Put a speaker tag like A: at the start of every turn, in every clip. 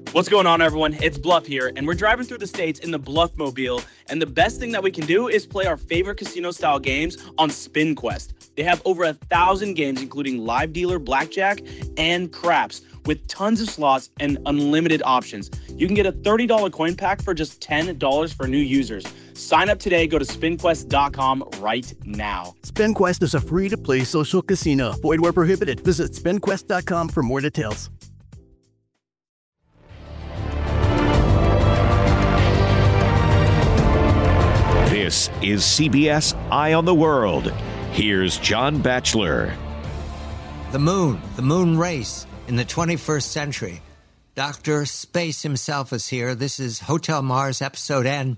A: What's going on, everyone? It's Bluff here, and we're driving through the states in the Bluffmobile, and the best thing that we can do is play our favorite casino-style games on SpinQuest. They have over 1,000 games, including live dealer blackjack and craps, with tons of slots and unlimited options. You can get a $30 coin pack for just $10 for new users. Sign up today. Go to spinquest.com right now.
B: SpinQuest is a free-to-play social casino. Void where prohibited. Visit spinquest.com for more details.
C: This is CBS Eye on the World. Here's John Batchelor.
D: The moon race in the 21st century. Dr. Space himself is here. This is Hotel Mars Episode N.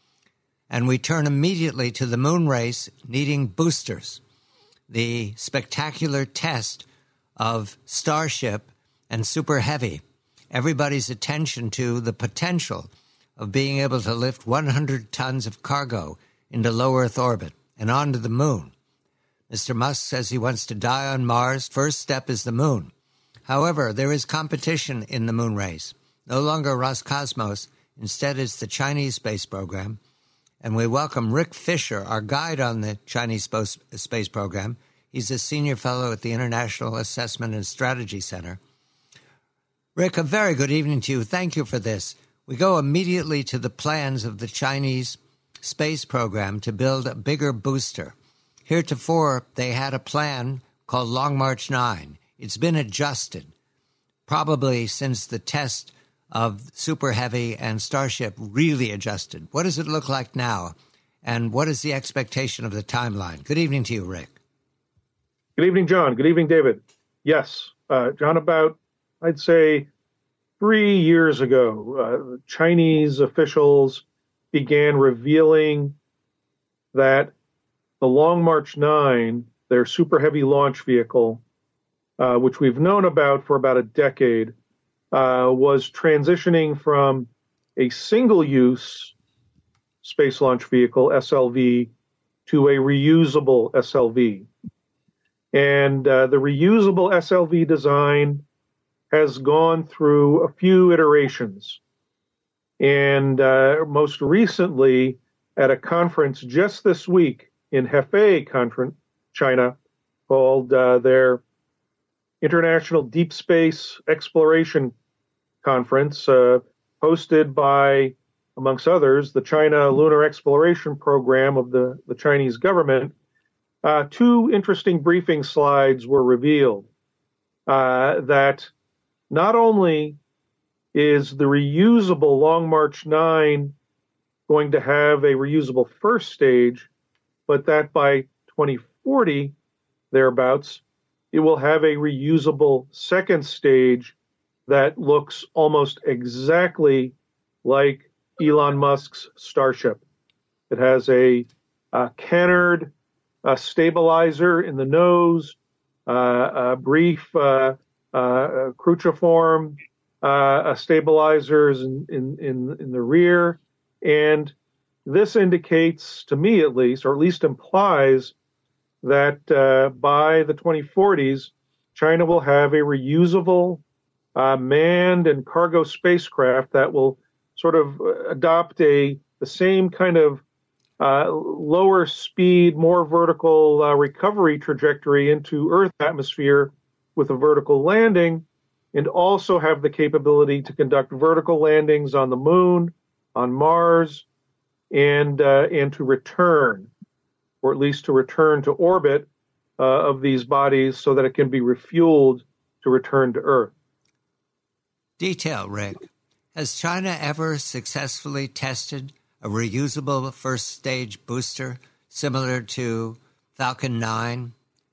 D: And we turn immediately to the moon race needing boosters. The spectacular test of Starship and Super Heavy. Everybody's attention to the potential of being able to lift 100 tons of cargo into low Earth orbit and onto the moon. Mr. Musk says he wants to die on Mars. First step is the moon. However, there is competition in the moon race. No longer Roscosmos. Instead, it's the Chinese space program. And we welcome Rick Fisher, our guide on the Chinese space program. He's a senior fellow at the International Assessment and Strategy Center. Rick, a very good evening to you. Thank you for this. We go immediately to the plans of the Chinese space program to build a bigger booster. Heretofore, they had a plan called Long March 9. It's been adjusted, probably since the test of Super Heavy and Starship really adjusted. What does it look like now? And what is the expectation of the timeline? Good evening to you, Rick.
E: Good evening, John. Good evening, David. Yes, John, about, I'd say, 3 years ago, Chinese officials began revealing that the Long March 9, their Super Heavy launch vehicle, which we've known about for about a decade, was transitioning from a single-use space launch vehicle, SLV, to a reusable SLV. And the reusable SLV design has gone through a few iterations. And most recently, at a conference just this week in Hefei conference, China, called their International Deep Space Exploration Conference, hosted by, amongst others, the China Lunar Exploration Program of the Chinese government, two interesting briefing slides were revealed that not only is the reusable Long March 9 going to have a reusable first stage, but that by 2040, thereabouts, it will have a reusable second stage that looks almost exactly like Elon Musk's Starship. It has a canard stabilizer in the nose, a brief cruciform stabilizers in the rear, and this indicates, to me at least, or at least implies, that by the 2040s, China will have a reusable manned and cargo spacecraft that will sort of adopt the same kind of lower speed, more vertical recovery trajectory into Earth atmosphere with a vertical landing, and also have the capability to conduct vertical landings on the moon, on Mars, and to return, or at least to return to orbit of these bodies so that it can be refueled to return to Earth.
D: Detail, Rick. Has China ever successfully tested a reusable first stage booster similar to Falcon 9?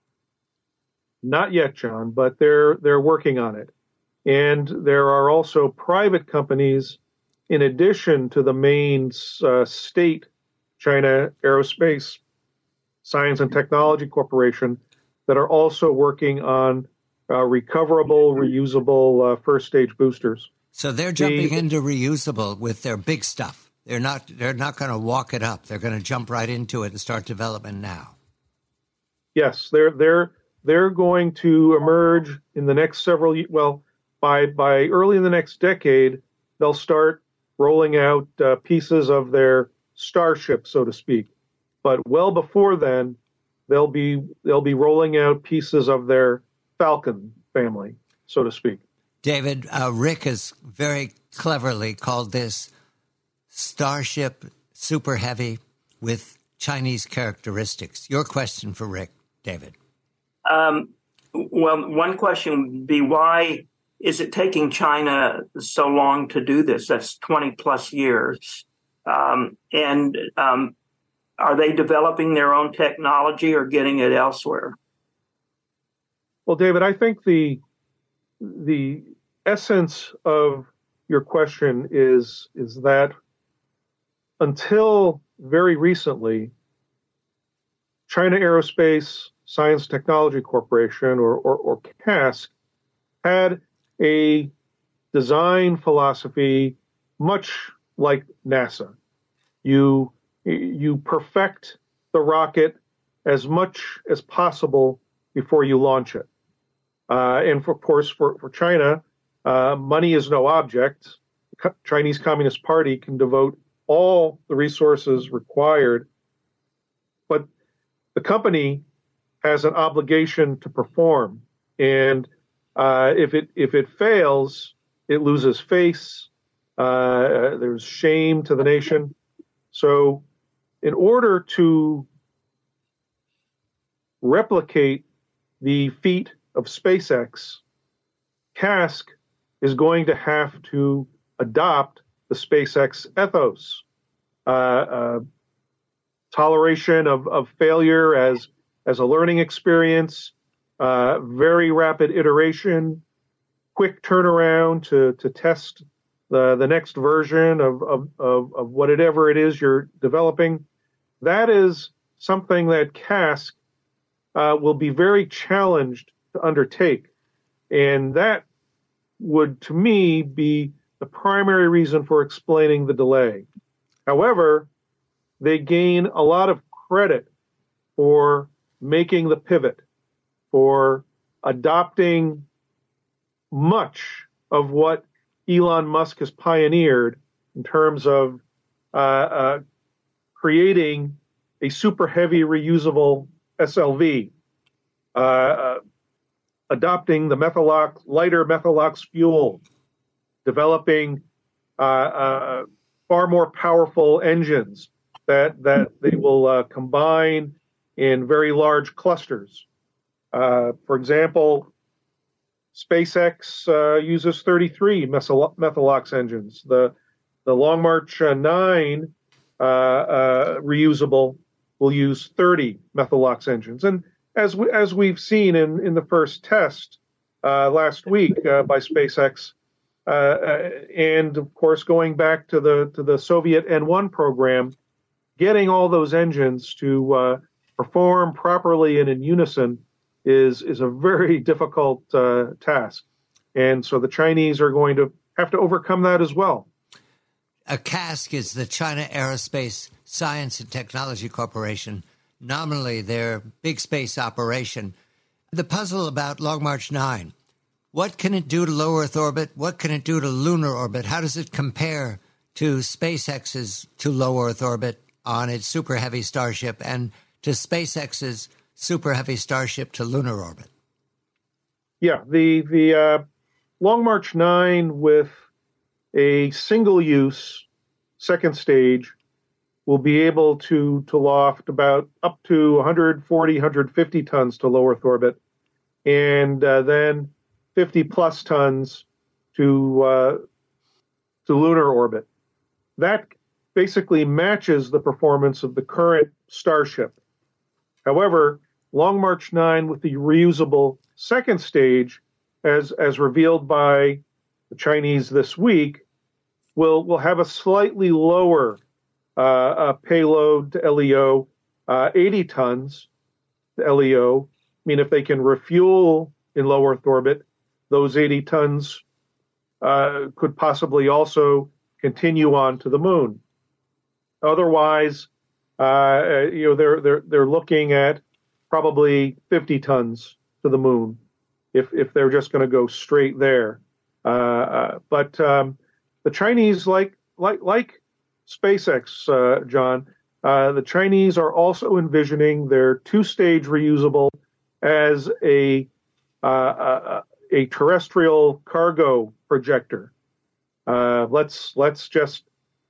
E: Not yet, John, but they're working on it. And there are also private companies, in addition to the main state China Aerospace Science and Technology Corporation, that are also working on recoverable, reusable first stage boosters.
D: So they're jumping into reusable with their big stuff. They're not going to walk it up. They're going to jump right into it and start development now.
E: Yes, they're going to emerge in the next several, well, by early in the next decade, they'll start rolling out pieces of their Starship, so to speak. But well before then, they'll be rolling out pieces of their Falcon family, so to speak.
D: David, Rick has very cleverly called this Starship Super Heavy with Chinese characteristics. Your question for Rick, David.
F: Well, one question would be, why is it taking China so long to do this? That's 20 plus years. And are they developing their own technology or getting it elsewhere?
E: Well, David, I think the essence of your question is that until very recently, China Aerospace Science Technology Corporation, or CASC, had a design philosophy much like NASA. You perfect the rocket as much as possible before you launch it. And of course, for China, money is no object. The Chinese Communist Party can devote all the resources required, but the company has an obligation to perform. And if it fails, it loses face. There's shame to the nation. So in order to replicate the feat of SpaceX, CASC is going to have to adopt the SpaceX ethos, toleration of failure as a learning experience, very rapid iteration, quick turnaround to test the next version of whatever it is you're developing. That is something that CASC will be very challenged to undertake. And that would, to me, be the primary reason for explaining the delay. However, they gain a lot of credit for making the pivot, for adopting much of what Elon Musk has pioneered in terms of creating a super heavy reusable SLV, adopting the lighter Methalox fuel, developing far more powerful engines that they will combine in very large clusters. For example, SpaceX uses 33 Methalox engines. The Long March 9 reusable will use 30 Methalox engines. And as we've seen in the first test last week by SpaceX, and of course going back to the Soviet N1 program, getting all those engines to perform properly and in unison is a very difficult task. And so the Chinese are going to have to overcome that as well.
D: CASC is the China Aerospace Science and Technology Corporation, nominally their big space operation. The puzzle about Long March 9, what can it do to low Earth orbit? What can it do to lunar orbit? How does it compare to SpaceX's to low Earth orbit on its Super Heavy Starship and to SpaceX's Super Heavy Starship to lunar orbit?
E: Yeah, the Long March 9 with a single-use second stage will be able to loft about up to 140, 150 tons to low Earth orbit, and then 50-plus tons to lunar orbit. That basically matches the performance of the current Starship. However, Long March 9 with the reusable second stage, as revealed by the Chinese this week, will have a slightly lower payload to LEO, 80 tons to LEO. I mean, if they can refuel in low Earth orbit, those 80 tons could possibly also continue on to the moon. Otherwise, they're looking at probably 50 tons to the moon if they're just going to go straight there. But the Chinese, like SpaceX, John, the Chinese are also envisioning their two-stage reusable as a terrestrial cargo projector. Let's just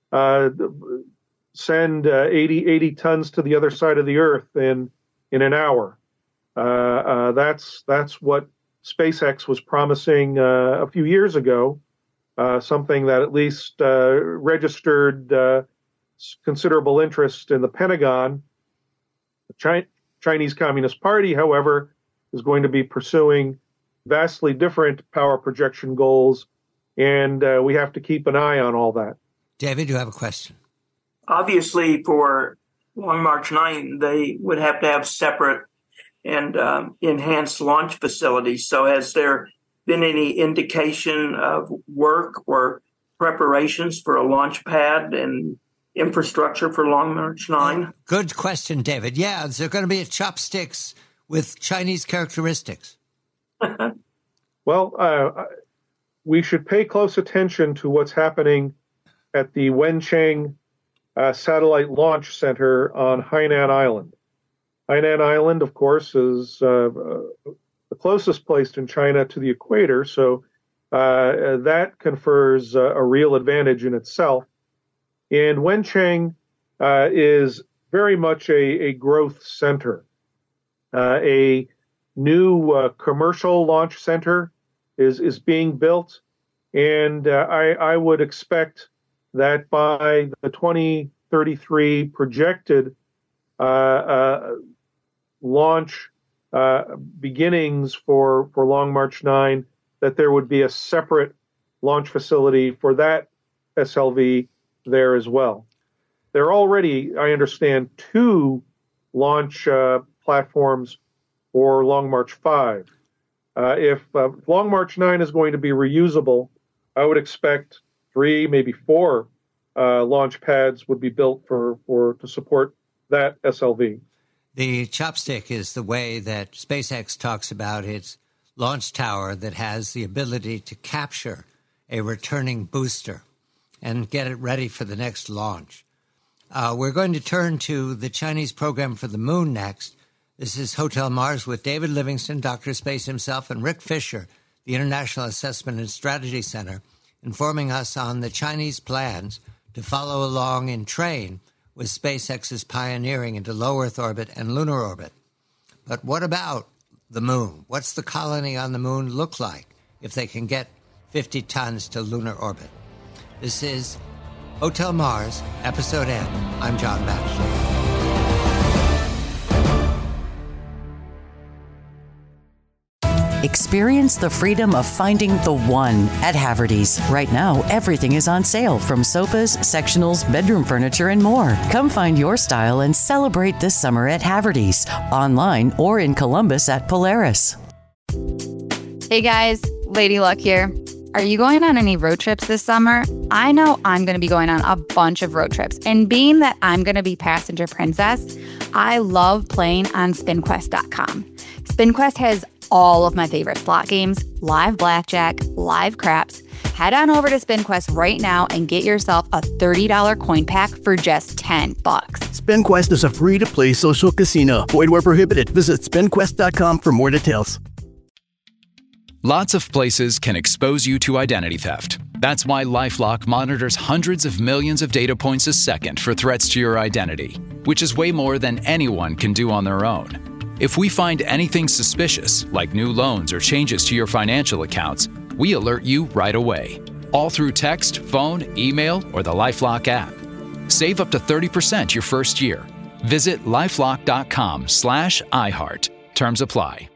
E: send 80 tons to the other side of the Earth in an hour. That's what SpaceX was promising a few years ago. Something that at least registered considerable interest in the Pentagon. The Chinese Communist Party, however, is going to be pursuing vastly different power projection goals, and we have to keep an eye on all that.
D: David, you have a question.
F: Obviously, for Long March 9, they would have to have separate and enhanced launch facilities. So has there been any indication of work or preparations for a launch pad and infrastructure for Long March 9?
D: Good question, David. Yeah, is there going to be a chopsticks with Chinese characteristics?
E: Well, we should pay close attention to what's happening at the Wenchang Satellite Launch Center on Hainan Island. Hainan Island, of course, is the closest place in China to the equator, so that confers a real advantage in itself. And Wenchang is very much a growth center. A new commercial launch center is being built, and I would expect that by the 2033 projected launch beginnings for Long March 9, that there would be a separate launch facility for that SLV there as well. There are already, I understand, 2 launch platforms for Long March 5. If Long March 9 is going to be reusable, I would expect 3, maybe 4 launch pads would be built to support that SLV.
D: The chopstick is the way that SpaceX talks about its launch tower that has the ability to capture a returning booster and get it ready for the next launch. We're going to turn to the Chinese program for the moon next. This is Hotel Mars with David Livingston, Dr. Space himself, and Rick Fisher, the International Assessment and Strategy Center, informing us on the Chinese plans to follow along and train with SpaceX's pioneering into low Earth orbit and lunar orbit. But what about the moon? What's the colony on the moon look like if they can get 50 tons to lunar orbit? This is Hotel Mars, Episode N. I'm John Batchelor.
G: Experience the freedom of finding the one at Haverty's. Right now, everything is on sale, from sofas, sectionals, bedroom furniture, and more. Come find your style and celebrate this summer at Haverty's, online or in Columbus at Polaris.
H: Hey guys, Lady Luck here. Are you going on any road trips this summer? I know I'm going to be going on a bunch of road trips, and being that I'm going to be passenger princess, I love playing on SpinQuest.com. SpinQuest has all of my favorite slot games, live blackjack, live craps. Head on over to SpinQuest right now and get yourself a $30 coin pack for just $10.
B: SpinQuest is a free-to-play social casino. Void where prohibited. Visit SpinQuest.com for more details.
I: Lots of places can expose you to identity theft. That's why LifeLock monitors hundreds of millions of data points a second for threats to your identity, which is way more than anyone can do on their own. If we find anything suspicious, like new loans or changes to your financial accounts, we alert you right away, all through text, phone, email, or the LifeLock app. Save up to 30% your first year. Visit LifeLock.com/iHeart. Terms apply.